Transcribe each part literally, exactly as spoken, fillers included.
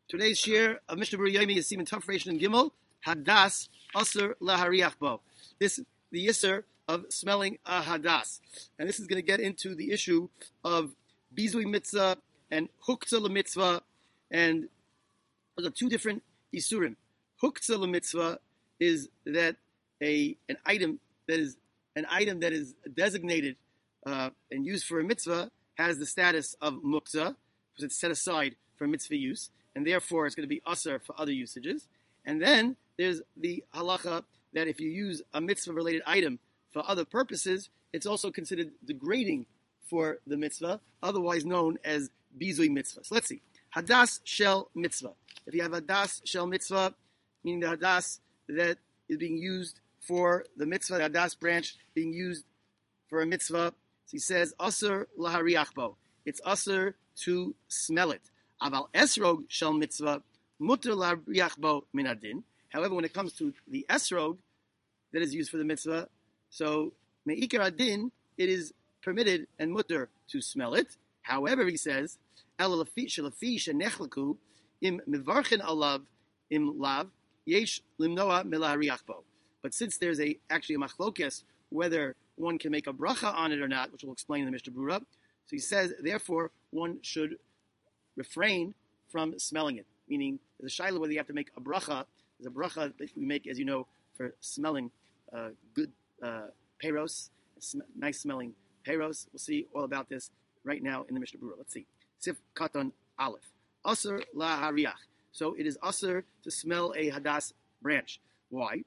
Today's share of Mishnah Berurah Yomi is Siman Tov Reish and Gimel Hadas Aser Lahariach Bo. This the Yisser of smelling a Hadas, and this is going to get into the issue of Bizui Mitzvah and Huktzah LeMitzvah, and those are two different Isurim. Huktzah LeMitzvah is that a an item that is an item that is designated uh, and used for a mitzvah has the status of muktzah because it's set aside for mitzvah use, and therefore it's going to be usher for other usages. And then there's the halacha that if you use a mitzvah-related item for other purposes, it's also considered degrading for the mitzvah, otherwise known as bizui mitzvah. So let's see. Hadas shel mitzvah. If you have hadas shel mitzvah, meaning the hadas that is being used for the mitzvah, the hadas branch being used for a mitzvah, so he says, Asur lahariach bo. It's asur to smell it. Aval esrog shel mitzvah, mutter lahariach bo min adin. However, when it comes to the esrog that is used for the mitzvah, so me'ikar adin, it is permitted and mutter to smell it. However, he says, el lafi shelafi shenechlaku im mivarchen alav im lav yesh limnoa milahariach bo. But since there's a actually a machlokes whether one can make a bracha on it or not, which we'll explain in the Mishnah Berurah, so he says, therefore, one should refrain from smelling it. Meaning, there's a shaila whether you have to make a bracha. There's a bracha that we make, as you know, for smelling uh, good uh, peiros, sm- nice smelling peiros. We'll see all about this right now in the Mishnah Berurah. Let's see. Sif Katan Aleph. Asur la hariach. So it is asur to smell a hadas branch. Why?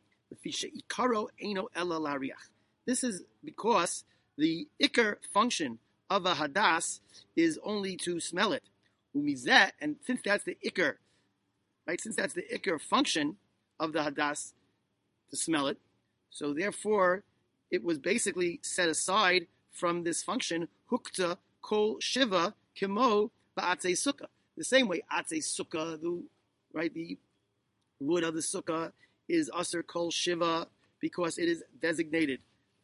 This is because the ikar function of a hadas is only to smell it. And since that's the ikar, right? Since that's the ikar function of the hadas to smell it, so therefore it was basically set aside from this function. Hukta kol shiva kimo ba'atzei sukkah. The same way atzei sukkah, the right, the wood of the sukkah is asur kol shiva because it is designated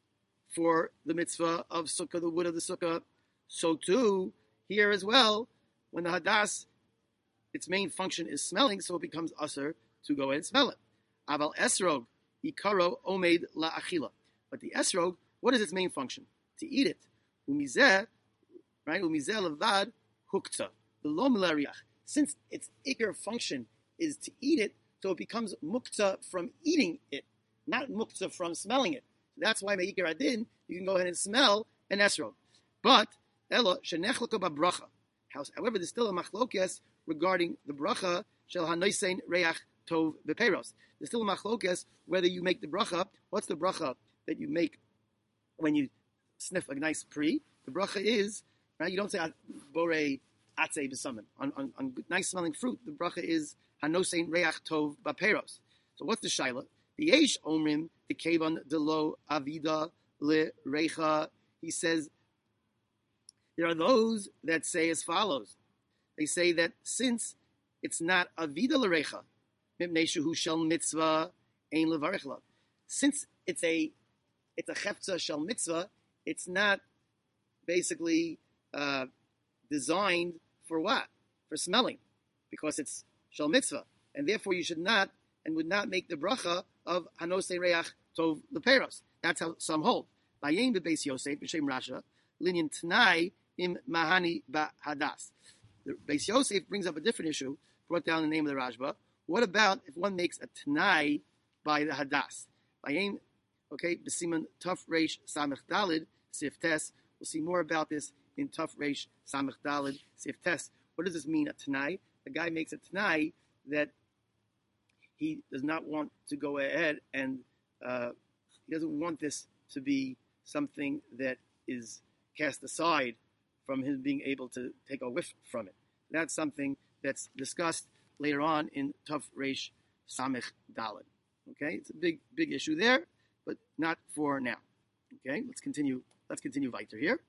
for the mitzvah of sukkah, the wood of the sukkah. So too, here as well, when the hadas, its main function is smelling, so it becomes asur to go ahead and smell it. Aval esrog, ikaro omed la achila. But the esrog, what is its main function? To eat it. Umizeh, right? Umizeh levad hukta. The lo milariach. Since its ikar function is to eat it, so it becomes mukta from eating it, not mukta from smelling it. So that's why me'ikar adin, you can go ahead and smell an esrog. But elo shenechlaka bracha. However, there's still a machlokes regarding the bracha shel hanosein reach tov bepeiros. There's still a machlokes whether you make the bracha. What's the bracha that you make when you sniff a nice pri? The bracha is, right? You don't say borei atzei b'samim on, on on nice smelling fruit. The bracha is hanosein reach tov bepeiros. So what's the shaila? The yesh omrim the kevan delo avida le recha. He says there are those that say as follows. They say that since it's not avida le recha, mipnei shehu shel mitzvah ein levarich lav. Since it's a it's a chefza shel mitzvah, it's not basically uh, designed for what? For smelling, because it's shel mitzvah, and therefore you should not and would not make the bracha of hanosei reach tov leperos. That's how some hold. Vayein bebeis Yosef b'shem Rasha linyan t'nai im mahani ba hadas. The Beis Yosef brings up a different issue, brought down the name of the Rashba. What about if one makes a t'nai by the hadas? Vayein, okay, b'siman Tov Reish Samech Dalid Sif Tes. We'll see more about this in Tov Reish Samech Dalid Sif Tes. What does this mean, a t'nai? The guy makes a t'nai that he does not want to go ahead and uh, he doesn't want this to be something that is cast aside from him being able to take a whiff from it. That's something that's discussed later on in Tov Reish Samech Daled. Okay, it's a big, big issue there, but not for now. Okay, let's continue. Let's continue weiter here.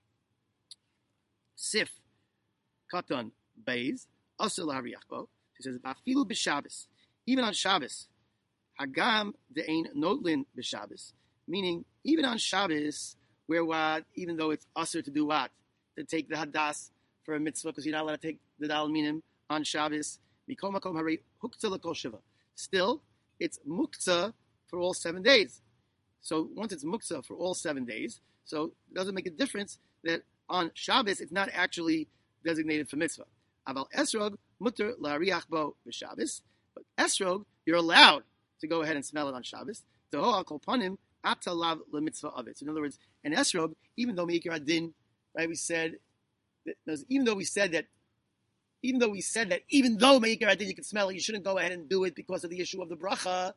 Sif Katan Beis Asur lahariach. He says Bafilu b'Shabbos. Even on Shabbos, Hagam de'ein notlin b'Shabbos, meaning even on Shabbos, where what, even though it's usher to do what, to take the hadas for a mitzvah, because you're not allowed to take the dal minim on Shabbos, Mikol makom hari huktzah l'kol shiva. Still, it's muktzah for all seven days. So once it's muktzah for all seven days, so it doesn't make a difference that on Shabbos it's not actually designated for mitzvah. Aval esrog mutter la'ariach bo b'Shabbos, but esrog you're allowed to go ahead and smell it on Shabbos. Teho al kol panim atalav lemitzvah of it. So in other words, an esrog, even though meikar adin, right? We said, that, even though we said that, even though we said that, even though meikar adin you can smell it, you shouldn't go ahead and do it because of the issue of the bracha.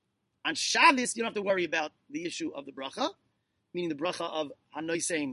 On Shabbos, you don't have to worry about the issue of the bracha, meaning the bracha of hanoisein,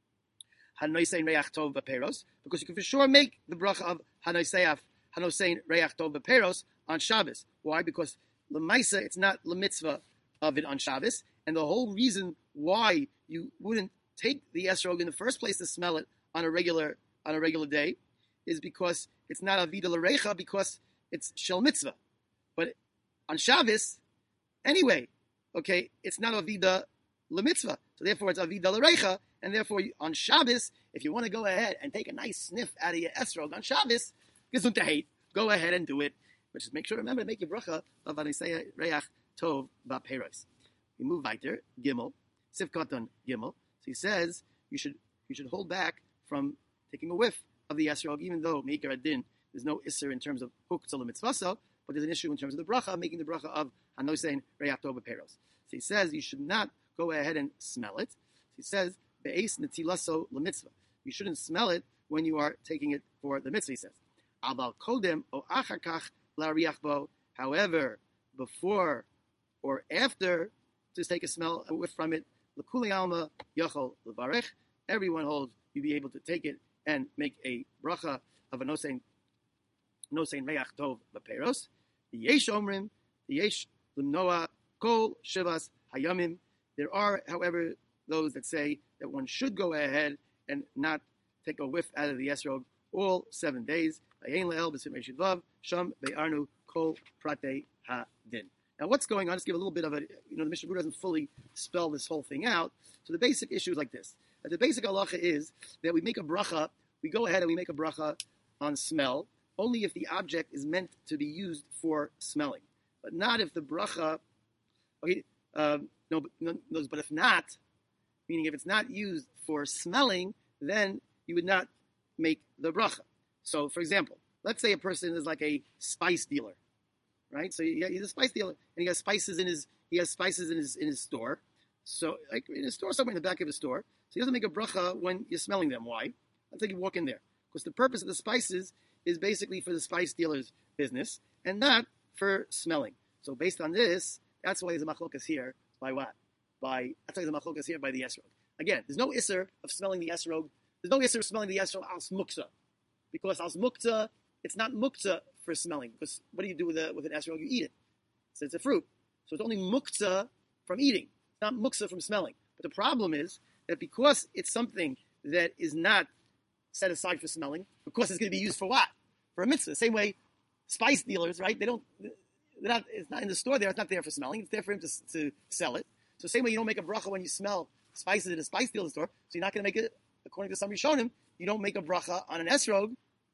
hanoisein reach tov b'peros, because you can for sure make the bracha of hanoisein hanoisein reach tov b'peros on Shabbos. Why? Because l'maisa, it's not the mitzvah of it on Shabbos, and the whole reason why you wouldn't take the esrog in the first place to smell it on a regular on a regular day is because it's not avida l'reicha, because it's shel mitzvah. But on Shabbos, anyway, okay, it's not avida l'mitzvah, so therefore it's avida l'reicha, and therefore on Shabbos, if you want to go ahead and take a nice sniff out of your esrog on Shabbos, gesundheit, go ahead and do it. But just make sure, remember, to make your bracha of anisei reach tov ba'peros. We move weiter, Gimel, Sivkatan Gimel. So he says you should you should hold back from taking a whiff of the esrog, even though meikar adin there's no isser in terms of huktzah l'mitzvasa, but there's an issue in terms of the bracha, making the bracha of hanosein reach tov ba'peros. So he says you should not go ahead and smell it. So he says be'es netilaso l'mitzvah. You shouldn't smell it when you are taking it for the mitzvah. He says abal kodem o achakach la'riach bo. However, before or after, to take a smell a whiff from it, l'kuli alma yachol levarech. Everyone holds you be able to take it and make a bracha of a nosein nosein reach tov b'peros. Yesh omrim, yesh limnoa kol shivas hayamim. There are, however, those that say that one should go ahead and not take a whiff out of the esrog all seven days. Sham be'arnu kol prate ha-din. Now, what's going on? Let's give a little bit of a, you know, the Mishnah Berurah doesn't fully spell this whole thing out. So the basic issue is like this. The basic halacha is that we make a bracha, we go ahead and we make a bracha on smell, only if the object is meant to be used for smelling. But not if the bracha, okay, um, no, no, no, but if not, meaning if it's not used for smelling, then you would not make the bracha. So, for example, let's say a person is like a spice dealer, right? So he's a spice dealer, and he has spices in his he has spices in his in his store. So, like in his store, somewhere in the back of his store. So he doesn't make a bracha when you're smelling them. Why? Until you walk in there, because the purpose of the spices is basically for the spice dealer's business and not for smelling. So, based on this, that's why there's a machlokas here. By what? By that's why there's a machlokas here by the esrog. Again, there's no isser of smelling the esrog. There's no isser of smelling the esrog al muktzah, because al muktzah, it's not muktzah for smelling. Because what do you do with a with an esrog? You eat it. So it's a fruit. So it's only muktzah from eating. It's not muktzah from smelling. But the problem is that because it's something that is not set aside for smelling, because it's going to be used for what? For a mitzvah. Same way, spice dealers, right? They don't. They're not. It's not in the store there. It's not there for smelling. It's there for him to to sell it. So same way, you don't make a bracha when you smell spices in a spice dealer store. So you're not going to make it. According to some Rishonim, you don't make a bracha on an esrog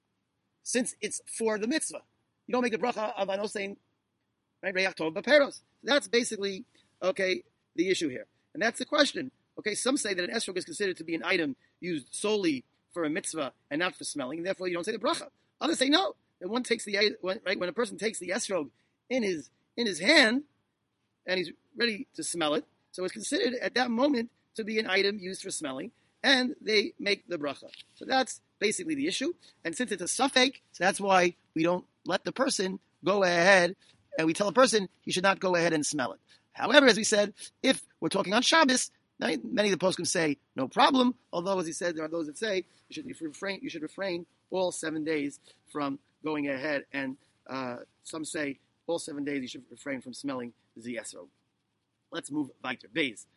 since it's for the mitzvah. You don't make a bracha of anosein, right? Reach tov b'peros. That's basically, okay, the issue here. And that's the question. Okay, some say that an esrog is considered to be an item used solely for a mitzvah and not for smelling, and therefore you don't say the bracha. Others say no. That one takes the, when, right, when a person takes the esrog in his in his hand and he's ready to smell it, so it's considered at that moment to be an item used for smelling, and they make the bracha. So that's basically the issue. And since it's a suffix, so that's why we don't let the person go ahead, and we tell a person he should not go ahead and smell it. However, as we said, if we're talking on Shabbos, many of the poskim say no problem. Although, as he said, there are those that say you should refrain. You should refrain all seven days from going ahead, and uh, some say all seven days you should refrain from smelling the esrog. Let's move weiter. Beis.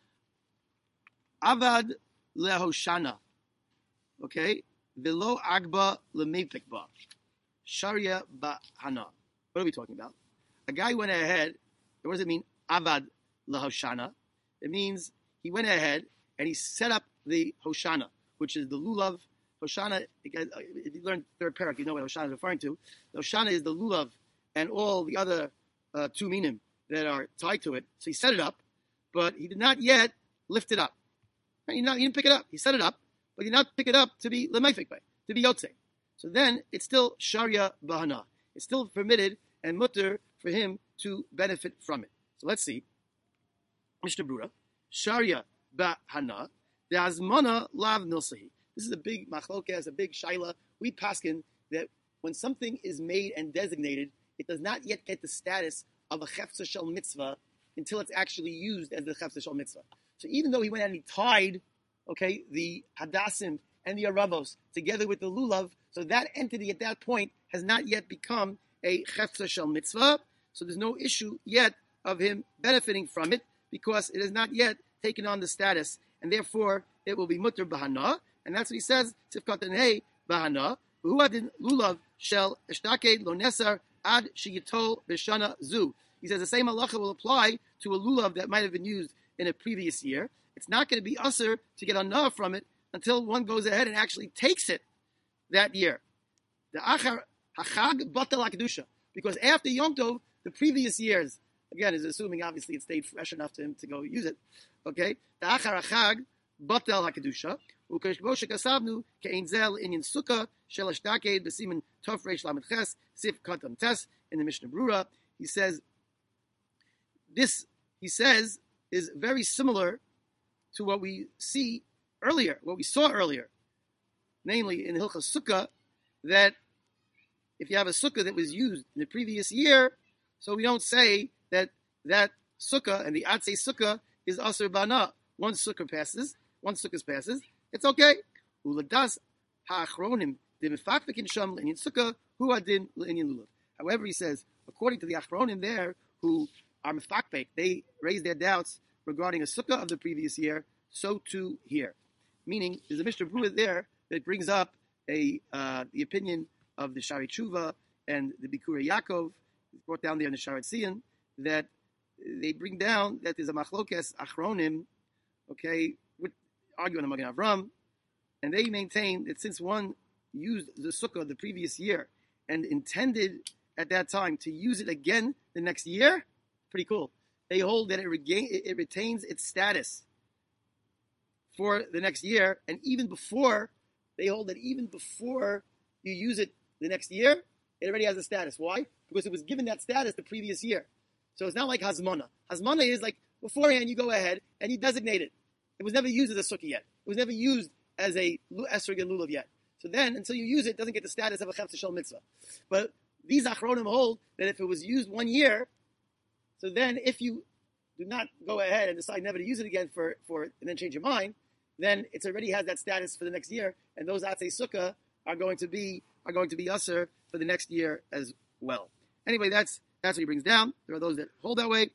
Avad lehoshana. Okay. Velo agba lemepikba. Sharia bahana. What are we talking about? A guy went ahead. What does it mean? Avad lehoshana. It means he went ahead and he set up the hoshana, which is the lulav Hoshana, if you learn third parak, you know what Hoshana is referring to. The Hoshana is the lulav and all the other uh, two minim that are tied to it. So he set it up, but he did not yet lift it up. Right? He, not, he didn't pick it up. He set it up, but he did not pick it up to be lemefik, to be yotze. So then it's still sharia bahana. It's still permitted and mutter for him to benefit from it. So let's see. Mishnah Brura, sharia bahana, the azmana lav nilsahi. This is a big machlokas, a big shaila. We paskin that when something is made and designated, it does not yet get the status of a chefza shel mitzvah until it's actually used as the chefza shel mitzvah. So even though he went and he tied, okay, the hadassim and the aravos together with the lulav, so that entity at that point has not yet become a chefza shel mitzvah. So there's no issue yet of him benefiting from it because it has not yet taken on the status, and therefore it will be mutter bahana. And that's what he says, Tifkat and Hey, Bahana, Huadin Lulav Shel Eshtake Lo Nesar Ad Shiyitol Beshana Zu. He says the same halacha will apply to a lulav that might have been used in a previous year. It's not going to be usher to get enough from it until one goes ahead and actually takes it that year. The Achar Hachag Batal HaKedusha. Because after Yom Tov, the previous years, again, is assuming obviously it stayed fresh enough to him to go use it. Okay? The Achar Hachag Batal HaKedusha. Ukashbosha kasavnu ke'inzel inyan sukkah shel ashtaked b'siman tov reish lamed ches sif katam tes in the Mishnah Brura. He says this. He says is very similar to what we see earlier, what we saw earlier, namely in Hilchas Sukkah, that if you have a sukkah that was used in the previous year, so we don't say that that sukkah and the atzei sukkah is aser bana. One sukkah passes, one sukkah passes. It's okay. However, he says, according to the achronim there, who are mefakpek, they raise their doubts regarding a sukkah of the previous year, so too here. Meaning, there's a Mishnah Brura there that brings up a uh, the opinion of the Shari Tshuva and the Bikurei Yaakov, brought down there in the Sharat Tzion, that they bring down that there's a machlokes achronim, okay, arguing on Magen Avram, and they maintain that since one used the sukkah the previous year and intended at that time to use it again the next year, pretty cool. They hold that it, regain, it retains its status for the next year, and even before, they hold that even before you use it the next year, it already has a status. Why? Because it was given that status the previous year. So it's not like Hazmana. Hazmana is like beforehand you go ahead and you designate it. It was never used as a sukkah yet. It was never used as a esrog and lulav yet. So then, until you use it, it doesn't get the status of a chefza shel mitzvah. But these achronim hold that if it was used one year, so then if you do not go ahead and decide never to use it again for, for and then change your mind, then it already has that status for the next year, and those atzei sukkah are going to be are going to be usher for the next year as well. Anyway, that's that's what he brings down. There are those that hold that way.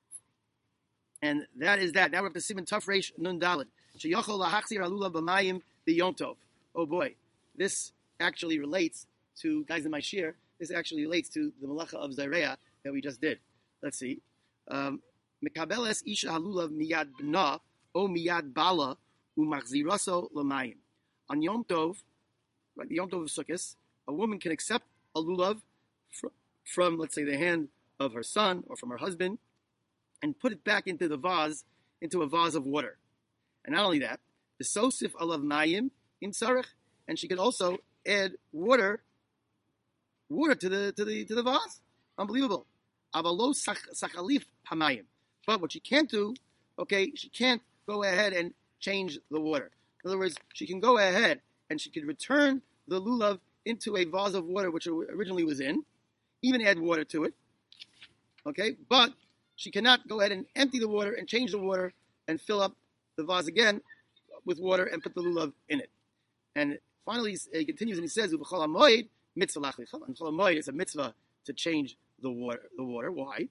And that is that. Now we're up to Siman Taf Reish Nun Daled. Sheyachol lahachzir alula b'mayim b'yom tov. Oh boy, this actually relates to, guys in my shir, this actually relates to the malacha of Zarea that we just did. Let's see. Mekabeles isha halulav miyad bna o miyad bala umachziraso l'mayim. On Yom Tov, right, the Yom Tov of Sukkot, a woman can accept a lulav from, from, let's say, the hand of her son or from her husband, and put it back into the vase, into a vase of water. And not only that, the sosif alav mayim in tzarech, and she could also add water, water to the to the to the vase. Unbelievable. Avalo sachalif hamayim. But what she can't do, okay, she can't go ahead and change the water. In other words, she can go ahead and she could return the lulav into a vase of water which it originally was in, even add water to it. Okay, but she cannot go ahead and empty the water and change the water and fill up the vase again with water and put the lulav in it. And finally, he continues and he says, "Ub'chol hamoed mitzvah lach v'chol." And chol hamoed is a mitzvah to change the water. The water. Why?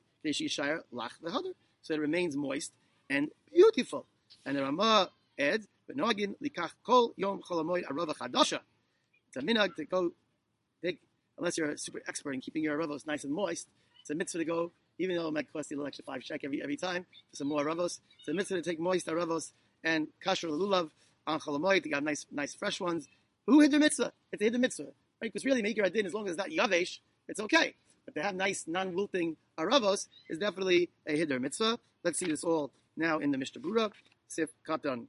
So it remains moist and beautiful. And the Ramah adds, "V'noagin likach kol yom chol hamoed arava chadasha." It's a minhag to go take, unless you're a super expert in keeping your aravos nice and moist. It's a mitzvah to go, even though it might cost you a little extra five shek every every time for some more aravos. It's a mitzvah to take moist aravos and kasher lulav on chol hamoed to get nice nice fresh ones Who hid the mitzvah? It's a hidden mitzvah, right? Because really, make your adin as long as it's not yavesh, it's okay. But to have nice, non-wilting aravos is definitely a hidden mitzvah. Let's see this all now in the Mishnah Berurah. Sif Katan.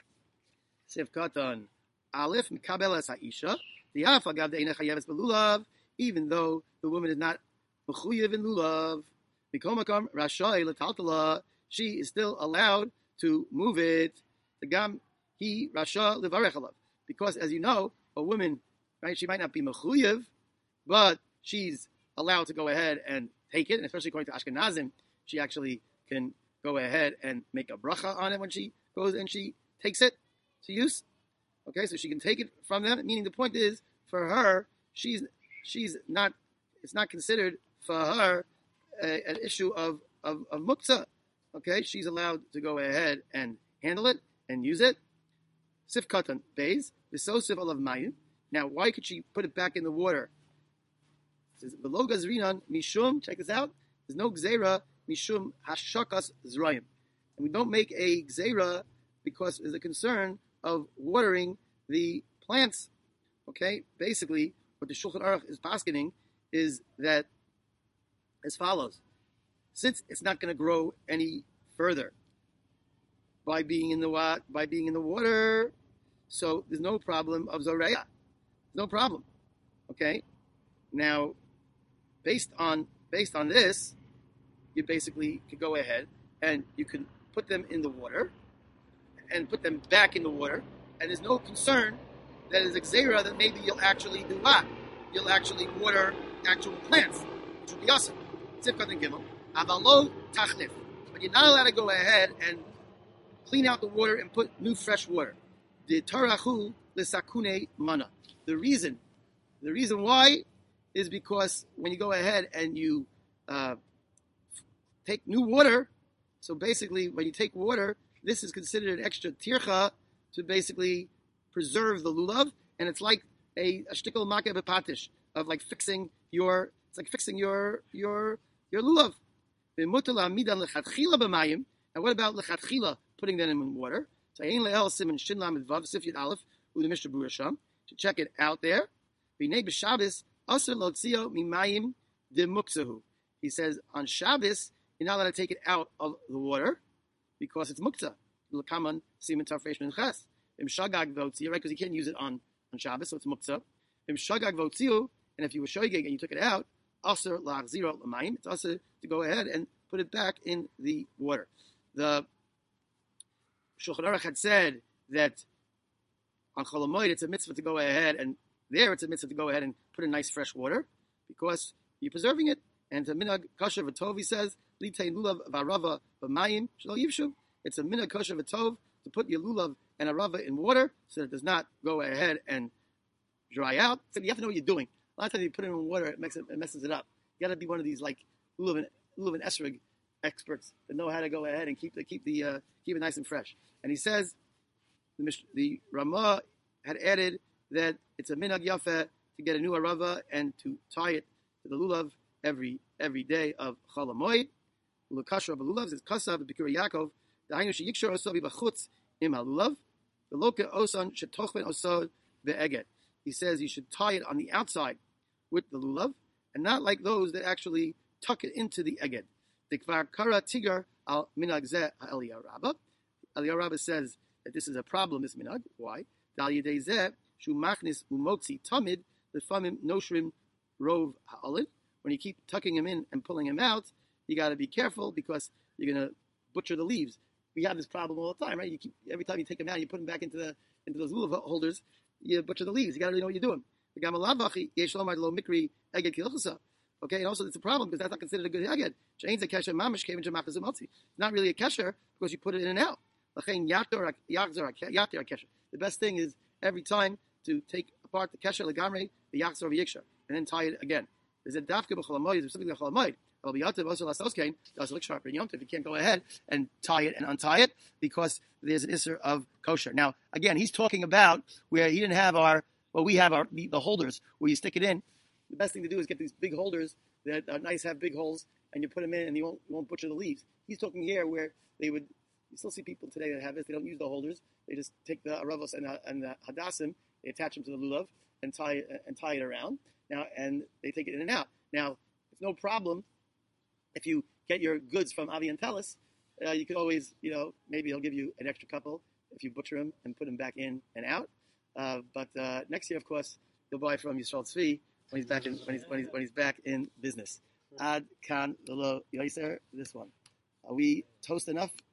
Sif Katan. Aleph Mikabelas Ha'isha. The Afa Gav De'ena Chayeves Belulav. Even though the woman is not mechuyev in lulav, Mikomakam Rashai Lataltala, she is still allowed to move it. The Gam He Rasha Levarechalav. Because as you know, a woman, right, she might not be mechuyev, but she's allowed to go ahead and take it, and especially according to Ashkenazim, she actually can go ahead and make a bracha on it when she goes and she takes it to use. Okay, so she can take it from them. Meaning the point is, for her, she's she's not. It's not considered for her a, an issue of of, of muktzah. Okay, she's allowed to go ahead and handle it and use it. Sif katan beis v'sosiv olav mayim. Now, why could she put it back in the water? It says v'lo gazrinan mishum. Check this out. There's no gzeira mishum hashakas zrayim, and we don't make a gzeira because there's a concern of watering the plants. Okay, basically, what the Shulchan Aruch is paskening is that as follows: since it's not going to grow any further by being in the wa- by being in the water, so there's no problem of zoreya. No problem. Okay, now based on based on this, you basically could go ahead and you can put them in the water and put them back in the water, and there's no concern that is a gzeira that maybe you'll actually do what? You'll actually water actual plants, which would be awesome. Sifkat and Gimel. Avalo tachlif. But you're not allowed to go ahead and clean out the water and put new fresh water. The tarachu lesakune mana. The reason, the reason why is because when you go ahead and you uh, take new water, so basically when you take water, this is considered an extra tircha to basically preserve the lulav, and it's like a, a shtickle makeh bepatish of like fixing your, it's like fixing your your your lulav. And what about lechatchila, putting them in water? So ein le'el siman shin lamed vav sifyat aleph u'the Mishnah Berurah sham. To check it out there. B'nei b'Shabbos aser lotzio mimayim demukzahu. He says on Shabbos you're not allowed to take it out of the water because it's muktzah. L'kaman siman tafresh min ches. Imshagag v'otziu, right? Because you can't use it on, on Shabbos, so it's muktzah. Imshagag v'otziu, and if you were shoygig and you took it out, aser la'achziro l'mayim, it's aser to go ahead and put it back in the water. The Shulchan Aruch had said that on Chol HaMoed it's a mitzvah to go ahead, and there it's a mitzvah to go ahead and put in nice fresh water because you're preserving it. And to minhag kosher v'tov, he says, litein lulav v'arava v'mayim shelo yivshu. It's a minhag kosher v'tov to put your lulav and a rava in water so that it does not go ahead and dry out. So you have to know what you're doing. A lot of times you put it in water, it, makes it, it messes it up. You got to be one of these like lulav and lulav and esrog experts that know how to go ahead and keep the keep the uh, keep it nice and fresh. And he says the, the Ramah had added that it's a minhag yafeh to get a new arava and to tie it to the lulav every every day of Chol HaMoed. L'kasher of lulav is kasav b'Bikkurei Yaakov. The hainu sheyikshor oso b'chutz im halulav. The loka osan shetochben osod ve'eged. He says you should tie it on the outside with the lulav, and not like those that actually tuck it into the eged. The kvar kara tigar al minhag zeh ha'eliyah Rabbah. Eliyah Rabbah says that this is a problem, this minhag. Why? Dal yedei zeh shu machnis umotzi tamid lefamim noshrim rov ha'olid. When you keep tucking him in and pulling him out, you got to be careful because you're going to butcher the leaves. We have this problem all the time, right? You keep every time you take them out, you put them back into the into those lulav holders, you butcher the leaves. You got to really know what you're doing. Okay, and also it's a problem because that's not considered a good eged. It's not really a kesher because you put it in and out. The best thing is every time to take apart the kesher legamre, the yachzor v'yiksher, and then tie it again. Is it dafke b'chol hamoed? Specifically b'chol hamoed. You can't go ahead and tie it and untie it because there's an isser of kosher. Now, again, he's talking about where he didn't have our, well, we have our the, the holders where you stick it in. The best thing to do is get these big holders that are nice, have big holes, and you put them in and you won't, you won't butcher the leaves. He's talking here where they would, you still see people today that have this, they don't use the holders, they just take the aravos and, and the hadassim, they attach them to the lulav and tie and tie it around. Now, and they take it in and out. Now, it's no problem if you get your goods from Avi and Telis. Uh, you could always, you know, maybe he'll give you an extra couple if you butcher them and put them back in and out. Uh, but uh, next year, of course, you'll buy from Yisrael Tzvi when he's back in when he's when he's when he's back in business. Ad kan lo yoser. This one. Are we toast enough?